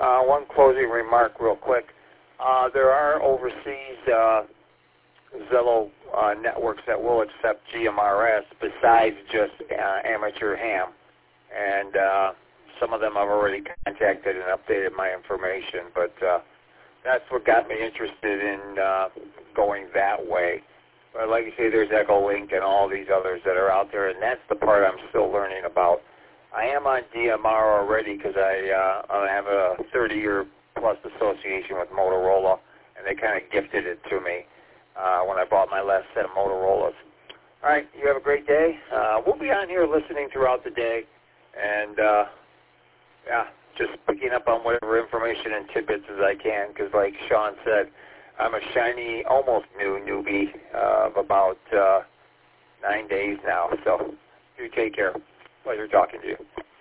one closing remark real quick. There are overseas Zello networks that will accept GMRS besides just amateur ham. And some of them I've already contacted and updated my information, but that's what got me interested in going that way. But like you say, there's Echolink and all these others that are out there, and that's the part I'm still learning about. I am on DMR already because I have a 30-year-plus association with Motorola, and they kind of gifted it to me when I bought my last set of Motorola's. All right, you have a great day. We'll be on here listening throughout the day, and just picking up on whatever information and tidbits as I can, because like Sean said, I'm a shiny, almost new newbie of about 9 days now. So you take care. Pleasure talking to you.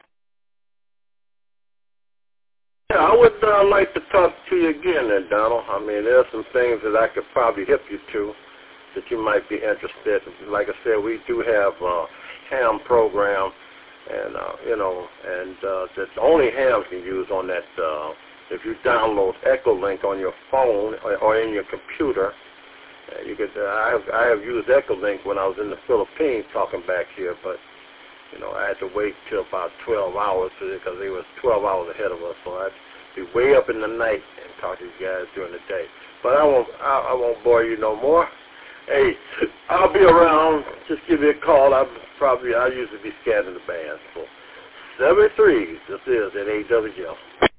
Yeah, I would like to talk to you again then, Donald. I mean, there are some things that I could probably help you to that you might be interested in. Like I said, we do have a ham program, and, that's only ham you can use on that. If you download Echolink on your phone or in your computer, you could. I have used Echolink when I was in the Philippines talking back here, but I had to wait till about 12 hours because they was 12 hours ahead of us, so I'd be way up in the night and talk to you guys during the day. But I won't bore you no more. Hey, I'll be around. Just give me a call. I'll usually be scanning the bands for 73. This is at AWL.